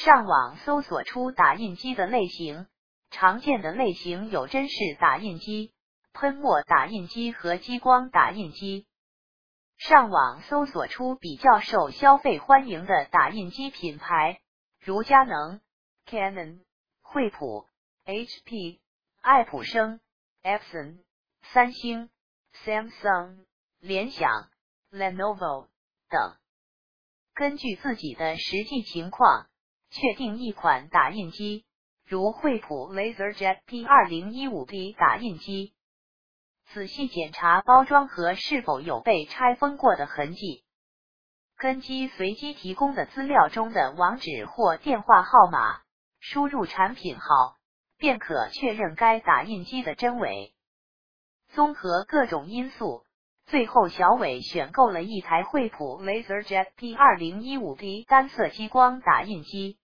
上网搜索出打印机的类型，常见的类型有针式打印机、喷墨打印机和激光打印机。上网搜索出比较受消费欢迎的打印机品牌，如佳能、Canon、惠普、HP、爱普生、Epson、三星、Samsung、联想、Lenovo 等。根据自己的实际情况，确定一款打印机，如惠普 LaserJet P2015P 打印机。仔细检查包装盒是否有被拆封过的痕迹，根据随机提供的资料中的网址或电话号码，输入产品号，便可确认该打印机的真伪。综合各种因素，最后小伟选购了一台惠普 LaserJet P2015P 单色激光打印机。